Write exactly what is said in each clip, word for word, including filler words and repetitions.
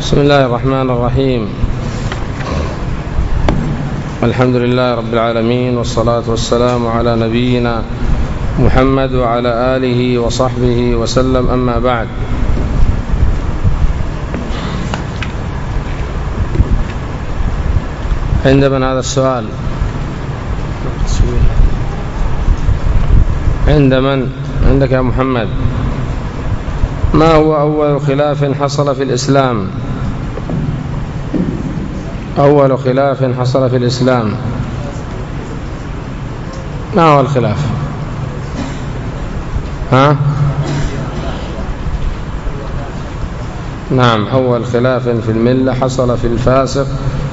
بسم الله الرحمن الرحيم. الحمد لله رب العالمين، والصلاة والسلام على نبينا محمد وعلى آله وصحبه وسلم، أما بعد. عند من هذا السؤال؟ عند من؟ عندك يا محمد. ما هو أول خلاف حصل في الإسلام؟ أول خلاف حصل في الإسلام، ما هو الخلاف؟ ها؟ نعم، أول خلاف في الملة حصل في الفاسق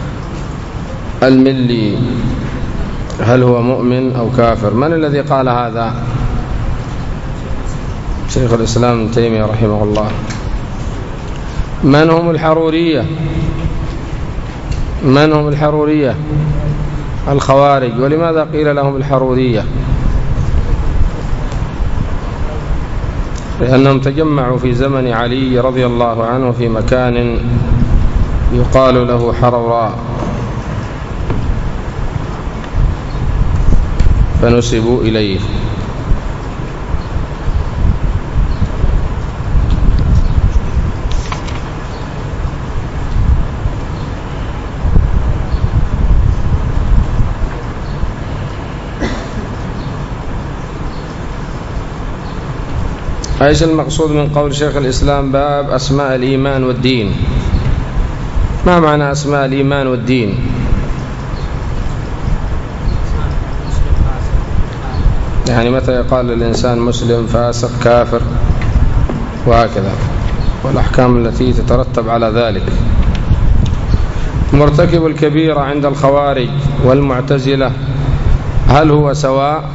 الملي، هل هو مؤمن أو كافر؟ من الذي قال هذا؟ شيخ الإسلام ابن تيمية رحمه الله. من هم الحرورية؟ من هم الحرورية؟ الخوارج. ولماذا قيل لهم الحرورية؟ لأنهم تجمعوا في زمن علي رضي الله عنه في مكان يقال له حروراء، فنسبوا إليه. ايش المقصود من قول شيخ الإسلام باب أسماء الإيمان والدين؟ ما معنى أسماء الإيمان والدين؟ يعني متى يقال للإنسان مسلم، فاسق، كافر، وهكذا، والأحكام التي تترتب على ذلك. مرتكب الكبيرة عند الخوارج والمعتزلة هل هو سواء؟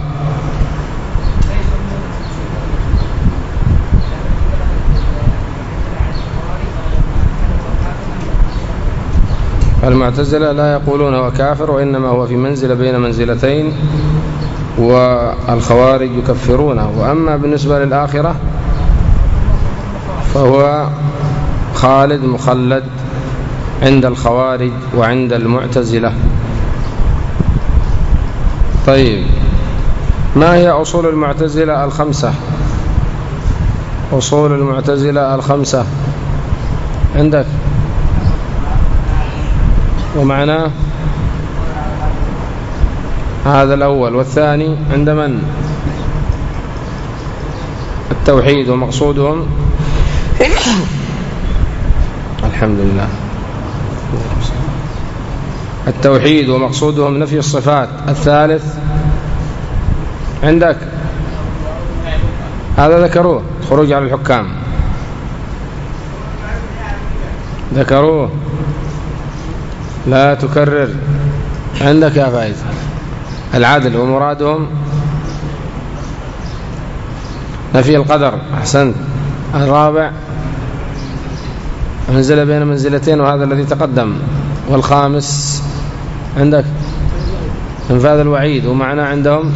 المعتزلة لا يقولون هو كافر، وإنما هو في منزلة بين منزلتين، والخوارج يكفرونه. وأما بالنسبة للآخرة فهو خالد مخلد عند الخوارج وعند المعتزلة. طيب، ما هي أصول المعتزلة الخمسة؟ أصول المعتزلة الخمسة عندك؟ ومعناه هذا الأول. والثاني عند من؟ التوحيد ومقصودهم الحمد لله التوحيد ومقصودهم نفي الصفات. الثالث عندك؟ هذا ذكروه، خروج على الحكام ذكروه، لا تكرر. عندك يا فايز؟ العدل ومرادهم نفي القدر. أحسنت. الرابع منزل بين منزلتين، وهذا الذي تقدم. والخامس عندك انفاذ الوعيد، ومعنى عندهم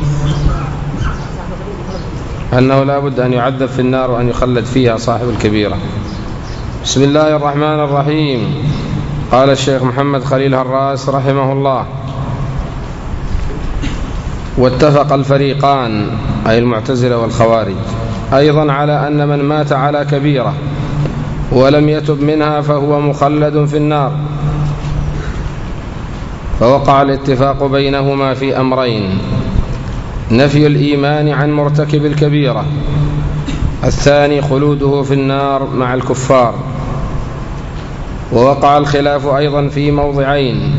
أنه لا بد أن يعذب في النار وأن يخلد فيها صاحب الكبيرة. بسم الله الرحمن الرحيم. قال الشيخ محمد خليل هراس رحمه الله: واتفق الفريقان أي المعتزلة والخوارج أيضا على أن من مات على كبيرة ولم يتب منها فهو مخلد في النار. فوقع الاتفاق بينهما في أمرين: نفي الإيمان عن مرتكب الكبيرة، الثاني خلوده في النار مع الكفار. ووقع الخلاف أيضا في موضعين: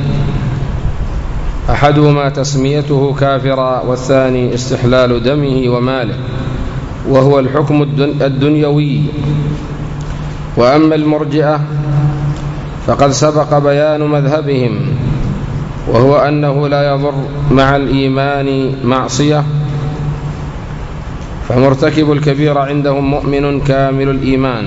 أحدهما تسميته كافرا، والثاني استحلال دمه وماله، وهو الحكم الدنيوي. وأما المرجئة فقد سبق بيان مذهبهم، وهو أنه لا يضر مع الإيمان معصية، فمرتكب الكبيرة عندهم مؤمن كامل الإيمان.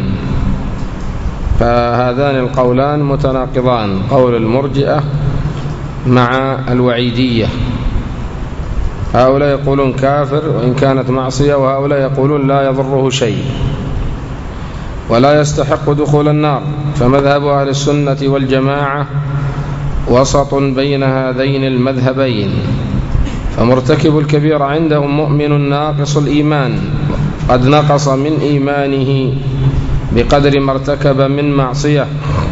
فهذان القولان متناقضان، قول المرجئة مع الوعيدية. هؤلاء يقولون كافر وإن كانت معصية، وهؤلاء يقولون لا يضره شيء. ولا يستحق دخول النار. فمذهب أهل السنة والجماعة وسط بين هذين المذهبين. فمرتكب الكبيرة عندهم مؤمن ناقص الإيمان، قد نقص من إيمانه بقدر ما ارتكب من معصية،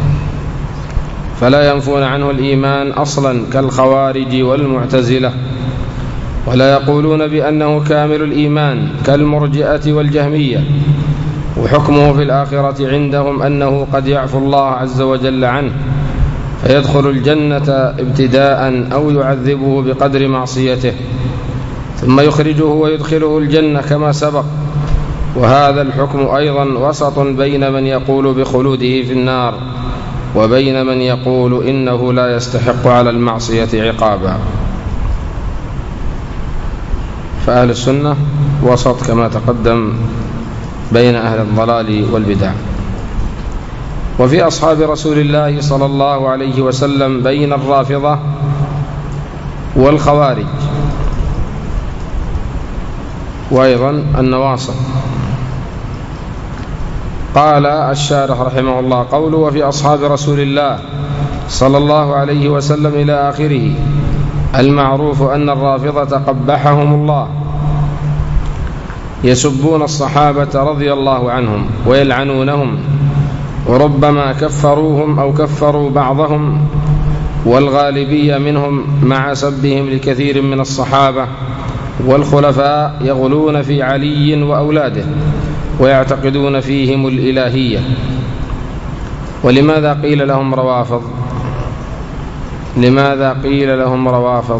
فلا ينفون عنه الإيمان أصلا كالخوارج والمعتزلة، ولا يقولون بأنه كامل الإيمان كالمرجئة والجهمية. وحكمه في الآخرة عندهم أنه قد يعفو الله عز وجل عنه فيدخل الجنة ابتداء أو يعذبه بقدر معصيته ثم يخرجه ويدخله الجنة كما سبق. وهذا الحكم أيضا وسط بين من يقول بخلوده في النار وبين من يقول إنه لا يستحق على المعصية عقابا. فأهل السنة وسط كما تقدم بين أهل الضلال والبدع. وفي أصحاب رسول الله صلى الله عليه وسلم بين الرافضة والخوارج وأيضا النواصب. قال الشارح رحمه الله قوله وفي أصحاب رسول الله صلى الله عليه وسلم إلى آخره، المعروف أن الرافضة قبحهم الله يسبون الصحابة رضي الله عنهم ويلعنونهم، وربما كفروهم أو كفروا بعضهم، والغالبية منهم مع سبهم لكثير من الصحابة والخلفاء يغلون في علي وأولاده ويعتقدون فيهم الإلهية. ولماذا قيل لهم روافض؟ لماذا قيل لهم روافض؟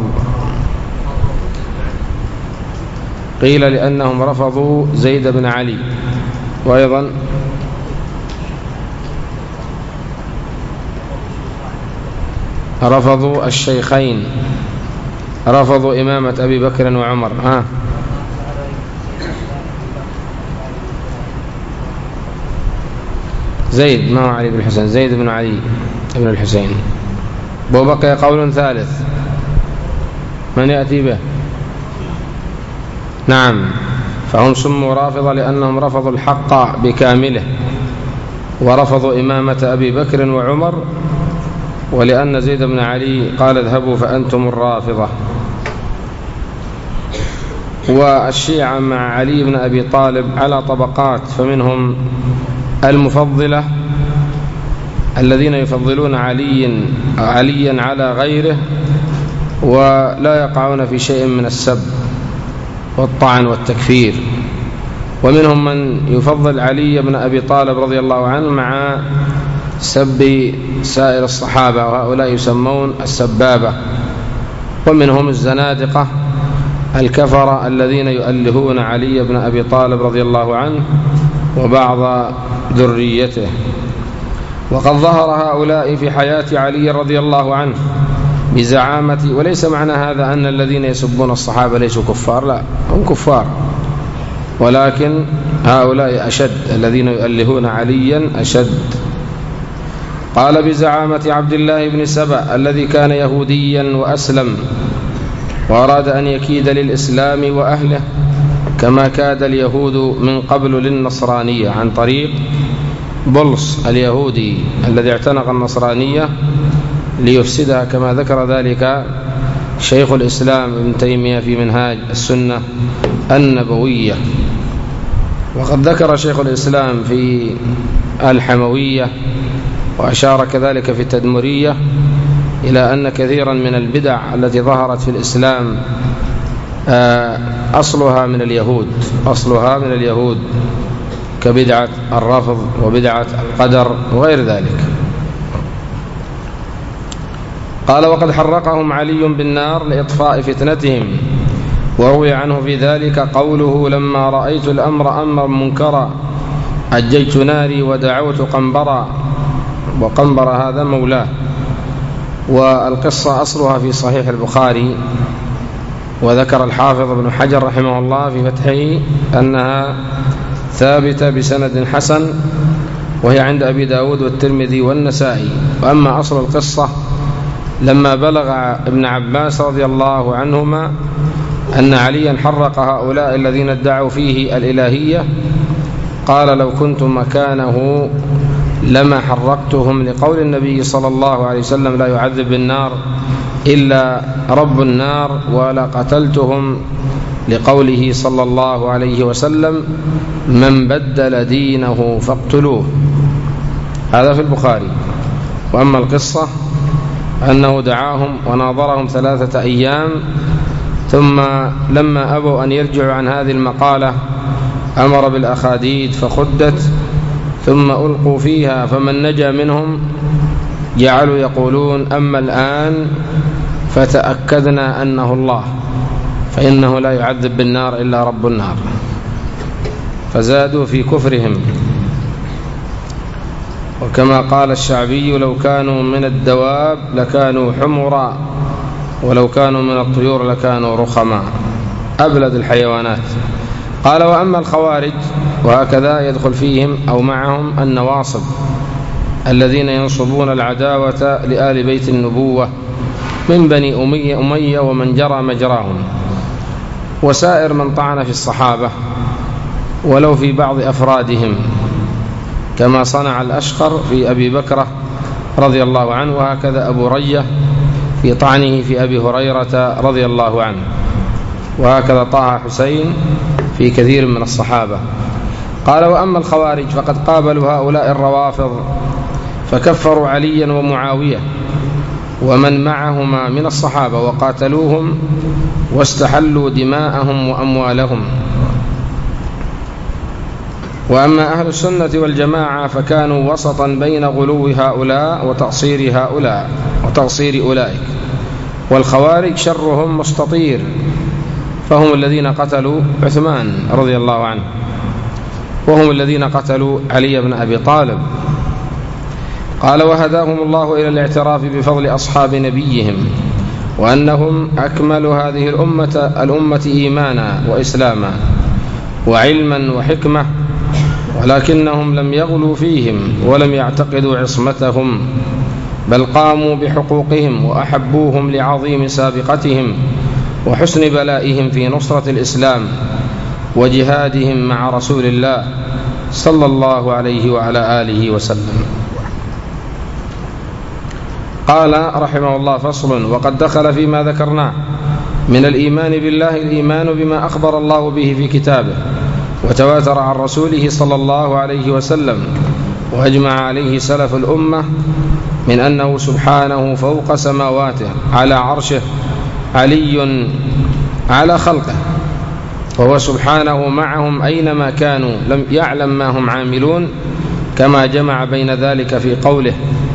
قيل لأنهم رفضوا زيد بن علي، وأيضا رفضوا الشيخين، رفضوا إمامة أبي بكر وعمر. ها زيد ما هو علي بن الحسين، زيد بن علي بن الحسين. وبقي قول ثالث، من يأتي به؟ نعم، فهم سموا رافضة لأنهم رفضوا الحق بكامله، ورفضوا إمامة أبي بكر وعمر، ولأن زيد بن علي قال اذهبوا فأنتم الرافضة. والشيعة مع علي بن أبي طالب على طبقات، فمنهم المفضلة الذين يفضلون علي عليا على غيره ولا يقعون في شيء من السب والطعن والتكفير، ومنهم من يفضل علي بن أبي طالب رضي الله عنه مع سب سائر الصحابة، وهؤلاء يسمون السبابة. ومنهم الزنادقة الكفرة الذين يؤلهون علي بن أبي طالب رضي الله عنه وبعض ذريته. وقد ظهر هؤلاء في حياة علي رضي الله عنه بزعامة، وليس معنى هذا أن الذين يسبون الصحابة ليسوا كفار، لا، هم كفار، ولكن هؤلاء أشد، الذين يؤلهون عليا أشد. قال بزعامة عبد الله بن سبأ الذي كان يهوديا وأسلم وأراد أن يكيد للإسلام وأهله كما كاد اليهود من قبل للنصرانية عن طريق بولس اليهودي الذي اعتنق النصرانية ليفسدها، كما ذكر ذلك شيخ الإسلام ابن تيمية في منهاج السنة النبوية. وقد ذكر شيخ الإسلام في الحموية وأشار كذلك في التدمرية إلى أن كثيرا من البدع التي ظهرت في الإسلام أصلها من اليهود، أصلها من اليهود كبدعة الرفض وبدعة القدر وغير ذلك. قال وقد حرقهم علي بالنار لإطفاء فتنتهم، وروي عنه في ذلك قوله لما رأيت الأمر أمرا منكرا أججت ناري ودعوت قنبرا، وقنبر هذا مولاه. والقصة أصلها في صحيح البخاري، وذكر الحافظ ابن حجر رحمه الله في فتحه أنها ثابتة بسند حسن، وهي عند أبي داود والترمذي والنسائي. وأما أصل القصة لما بلغ ابن عباس رضي الله عنهما أن عليا حرق هؤلاء الذين ادعوا فيه الإلهية، قال لو كنت مكانه لما حرقتهم، لقول النبي صلى الله عليه وسلم لا يعذب بالنار إلا رب النار، ولا قتلتهم لقوله صلى الله عليه وسلم من بدل دينه فاقتلوه. هذا في البخاري. وأما القصة أنه دعاهم وناظرهم ثلاثة أيام، ثم لما أبوا أن يرجعوا عن هذه المقالة أمر بالأخاديد فخدت، ثم ألقوا فيها، فمن نجا منهم جعلوا يقولون أما الآن فتأكدنا أنه الله، فإنه لا يعذب بالنار إلا رب النار، فزادوا في كفرهم. وكما قال الشعبي لو كانوا من الدواب لكانوا حمرا، ولو كانوا من الطيور لكانوا رخما، أبلد الحيوانات. قال وأما الخوارج، وهكذا يدخل فيهم أو معهم النواصب الذين ينصبون العداوة لآل بيت النبوة من بني أمية, أمية ومن جرى مجراهم، وسائر من طعن في الصحابة ولو في بعض أفرادهم، كما صنع الأشقر في أبي بكرة رضي الله عنه، وهكذا أبو رية في طعنه في أبي هريرة رضي الله عنه، وهكذا طه حسين في كثير من الصحابة. قال وأما الخوارج فقد قابلوا هؤلاء الروافض فكفروا عليا ومعاوية ومن معهما من الصحابة وقاتلوهم واستحلوا دماءهم وأموالهم. وأما أهل السنة والجماعة فكانوا وسطا بين غلو هؤلاء وتقصير هؤلاء وتقصير أولئك، والخوارج شرهم مستطير، فهم الذين قتلوا عثمان رضي الله عنه، وهم الذين قتلوا علي بن أبي طالب. قال وهداهم الله إلى الاعتراف بفضل أصحاب نبيهم، وأنهم أكمل هذه الأمة, الأمة إيمانا وإسلاما وعلما وحكمة، ولكنهم لم يغلوا فيهم ولم يعتقدوا عصمتهم، بل قاموا بحقوقهم وأحبوهم لعظيم سابقتهم وحسن بلائهم في نصرة الإسلام وجهادهم مع رسول الله صلى الله عليه وعلى آله وسلم. قال رحمه الله فصل. وقد دخل فيما ذكرناه من الإيمان بالله الإيمان بما أخبر الله به في كتابه وتواتر عن رسوله صلى الله عليه وسلم وأجمع عليه سلف الأمة من أنه سبحانه فوق سماواته على عرشه علي على خلقه، وهو سبحانه معهم أينما كانوا لم يعلم ما هم عاملون، كما جمع بين ذلك في قوله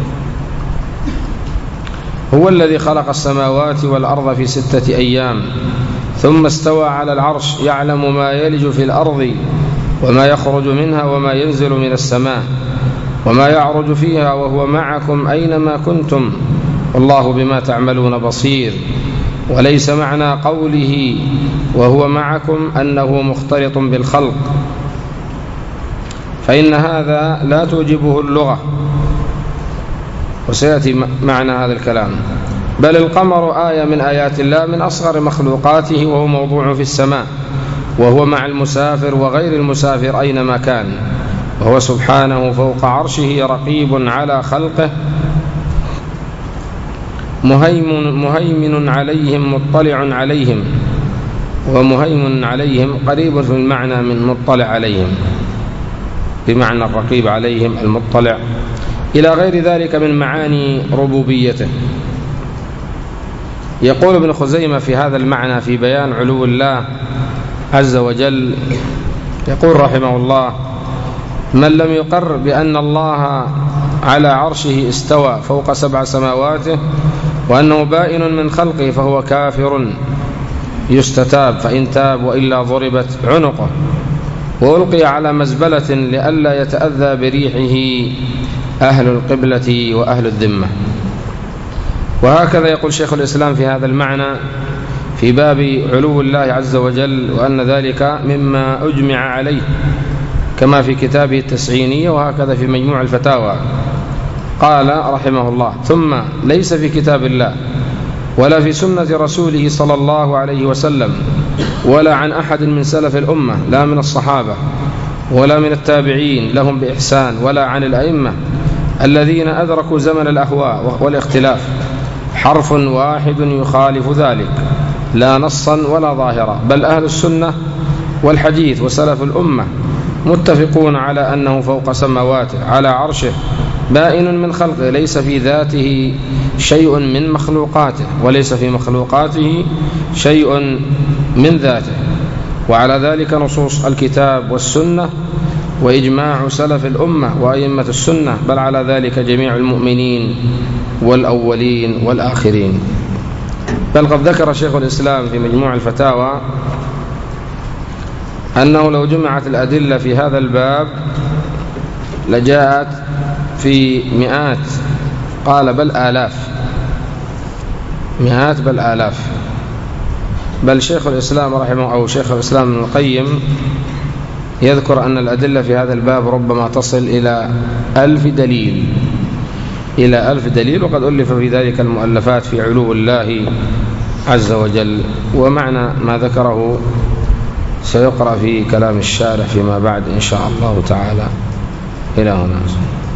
هو الذي خلق السماوات والأرض في ستة أيام ثم استوى على العرش يعلم ما يلج في الأرض وما يخرج منها وما ينزل من السماء وما يعرج فيها وهو معكم أينما كنتم والله بما تعملون بصير. وليس معنى قوله وهو معكم أنه مختلط بالخلق، فإن هذا لا توجبه اللغة، وسيأتي معنى هذا الكلام. بل القمر آية من آيات الله من أصغر مخلوقاته، وهو موضوع في السماء، وهو مع المسافر وغير المسافر أينما كان، وهو سبحانه فوق عرشه رقيب على خلقه مهيمن, مهيمن عليهم مطلع عليهم، ومهيمن عليهم قريب في المعنى من مطلع عليهم، بمعنى الرقيب عليهم المطلع، إلى غير ذلك من معاني ربوبيته. يقول ابن خزيمة في هذا المعنى في بيان علو الله عز وجل، يقول رحمه الله من لم يقر بأن الله على عرشه استوى فوق سبع سماواته وأنه بائن من خلقه فهو كافر يستتاب، فإن تاب وإلا ضربت عنقه وألقي على مزبلة لئلا يتأذى بريحه أهل القبلة وأهل الذمة. وهكذا يقول شيخ الإسلام في هذا المعنى في باب علو الله عز وجل، وأن ذلك مما أجمع عليه كما في كتابه التسعينية، وهكذا في مجموع الفتاوى. قال رحمه الله ثم ليس في كتاب الله ولا في سنة رسوله صلى الله عليه وسلم ولا عن أحد من سلف الأمة لا من الصحابة ولا من التابعين لهم بإحسان ولا عن الأئمة الذين أدركوا زمن الأهواء والاختلاف حرف واحد يخالف ذلك لا نصا ولا ظاهرا، بل أهل السنة والحديث وسلف الأمة متفقون على أنه فوق سماواته على عرشه بائن من خلقه، ليس في ذاته شيء من مخلوقاته وليس في مخلوقاته شيء من ذاته. وعلى ذلك نصوص الكتاب والسنة وإجماع سلف الأمة وأئمة السنة، بل على ذلك جميع المؤمنين والأولين والآخرين. بل قد ذكر شيخ الإسلام في مجموع الفتاوى أنه لو جمعت الأدلة في هذا الباب لجاءت في مئات، قال بل آلاف، مئات بل آلاف. بل شيخ الإسلام رحمه أو شيخ الإسلام ابن القيم يذكر أن الأدلة في هذا الباب ربما تصل إلى ألف دليل، إلى ألف دليل، وقد ألف في ذلك المؤلفات في علو الله عز وجل. ومعنى ما ذكره سيقرأ في كلام الشارح فيما بعد إن شاء الله تعالى. إلى هنا.